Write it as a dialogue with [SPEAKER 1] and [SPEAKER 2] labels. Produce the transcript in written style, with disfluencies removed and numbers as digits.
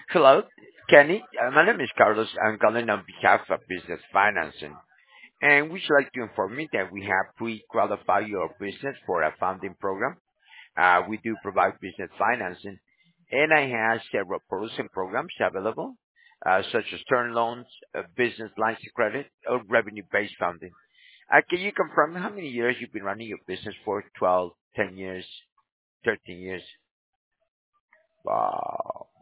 [SPEAKER 1] Hello, Kenny. My name is Carlos. I'm calling on behalf of Business Financing, and we should like to inform you that we have pre-qualified your business for a funding program. We do provide business financing, and I have several products and programs available, such as term loans, business lines of credit, or revenue-based funding. Can you confirm how many years you've been running your business for? 12, 10 years, 13 years? Wow.